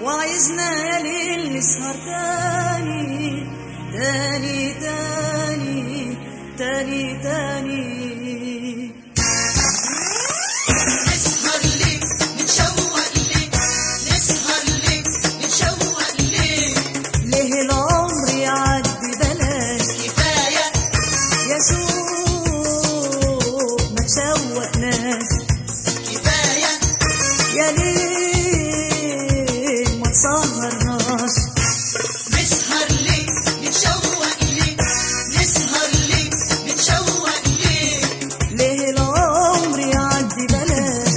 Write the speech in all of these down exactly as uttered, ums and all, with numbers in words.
وعايزنا يا ليل نسهر تاني تاني تاني تاني تاني. نسهر ليه نتشوق ليه نسهر ليه نتشوق ليه ليه العمر يعدي بلاش كفاية يا سوق ما تشوقناش كفاية يا ليل ما تسهرناش. نسهر ليه نتشوق ليه نسهر ليه نتشوق ليه ليه العمر يعدي بلاش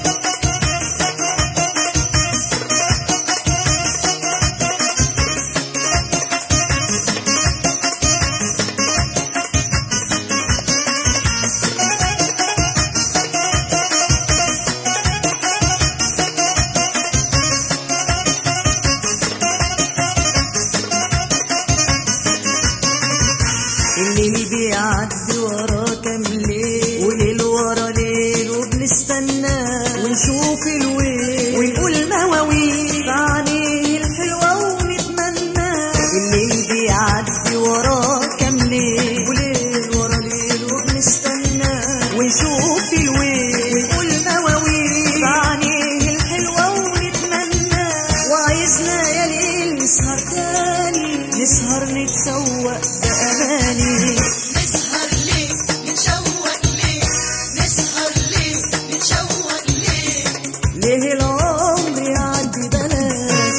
الليل بيعدي ورا كام ليل وليل ورا ليل وبنستناه ونشوف الويل ونقول مواويل في عينيه الحلوة ونتمناه. الليل بيعدي ورا كام ليل وليل ورا ليل وبنستناه ونشوف الويل ونقول مواويل في عينيه الحلوة ونتمناه. وعايزنا يا ليل نسهر تاني نسهر نتشوق بأماني. نسهر ليه نتشوق ليه نسهر ليه نتشوق ليه ليه العمر يعدي بلاش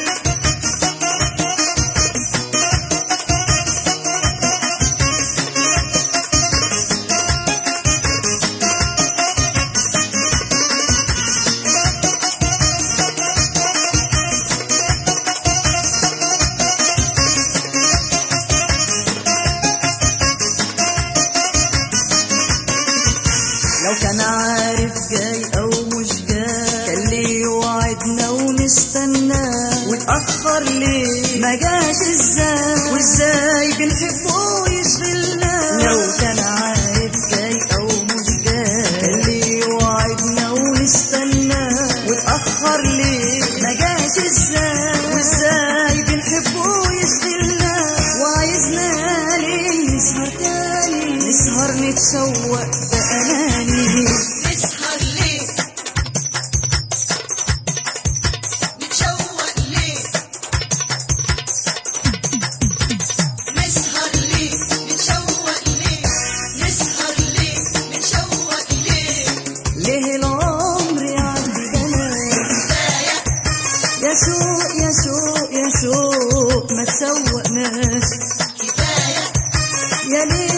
لو كان عارف جاي او مش جاي كان ليه وعدنا ونستناه واتأخر ليه ما جاش ازاي وازاي بنحبه يشغلنا. لو كان عارف جاي او مش جاي كان ليه وعدنا ونستناه واتأخر ليه ما جاش ازاي وازاي بنحبه يشغلنا. وعايزنا ليه نسهر تاني نسهر نتشوق بأماني. نسهر ليه نتشوق ليه نسهر ليه نتشوق ليه نسهر ليه نتشوق ليه ليه العمر يعدي بلاش كفاية يا سوق يا سوق يا سوق ما تسوقناش كفاية يا ليه